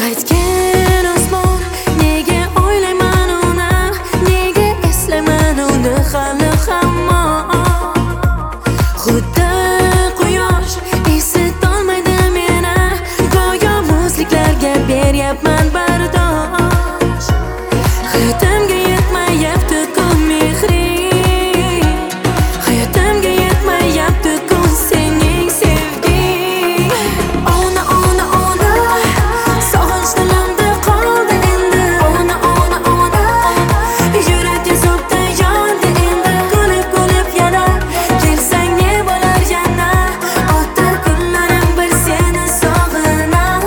Aytgan osmon, nega o'ylayman uni, nega eslaman uni hali hamon. Xuddi quyosh isitolmaydi meni, go'yo muzliklarga beryapman bardosh. Hayotimga yetmayapti-ku mehring, hayotimga yetmayapti-ku sening sevging. Ona sog'inch dilimda qoldi endi. Ona yurak yozibdi yondi endi. Kulib yana kelsang ne bo'lar yana, o'tar kunlarim bir seni sog'inam.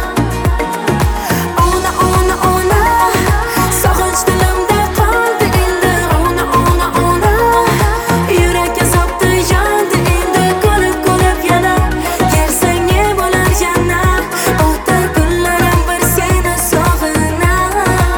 Ona sog'inch dilimda qoldi endi. Ona yurak yozibdi yondi endi. Kulib yana kelsang ne bo'lar yana, o'tar kunlarim bir seni sog'inam.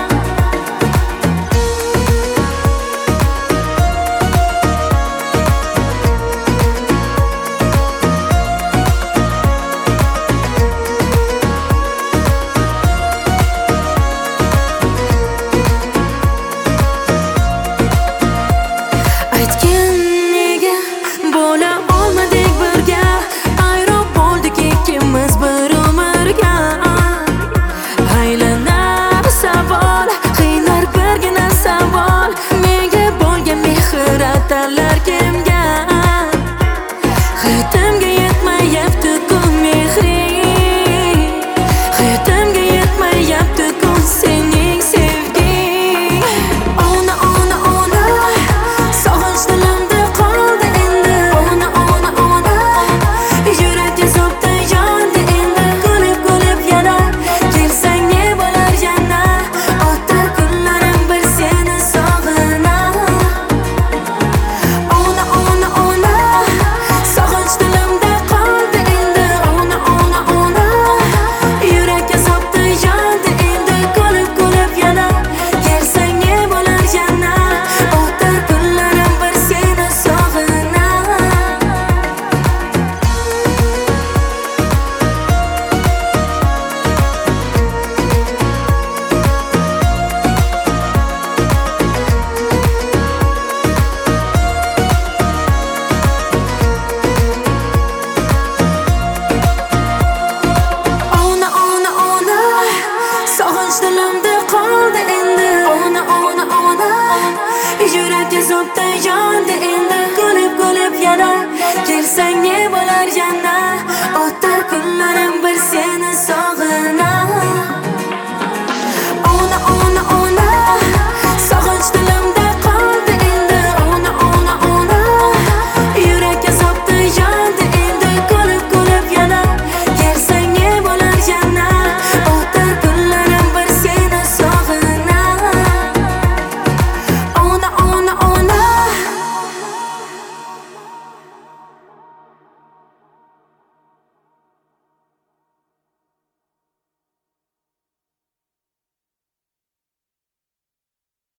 Aytgin nega bo'la olmadik birga, ayro bo'ldik ikkimiz bir umrga. Aylanar savol, qiynar birgina savol, menga bo'lgan mehr atarlar kimga? Hayotimga yetmayapti-ku mehring, hayotimga yetmayapti-ku sening sevging. Ona sog'inch dilimda qoldi endi. Ona yurak yozibdi yondi endi. Kulib yana kelsang ne bo'lar yana, o'tar kunlarim bir seni sog'inam. Ona sog'inch dilimda qoldi endi. Ona yurak yozibdi yondi endi. Kulib yana kelsang ne bo'lar yana, o'tar kunlarim bir seni sog'inam. Ona sog'inch dilimda qoldi endi. Ona yurak yozibdi yondi endi. Kulib yana kelsang ne bo'lar yana, o'tar kunlarim bir seni sog'inam.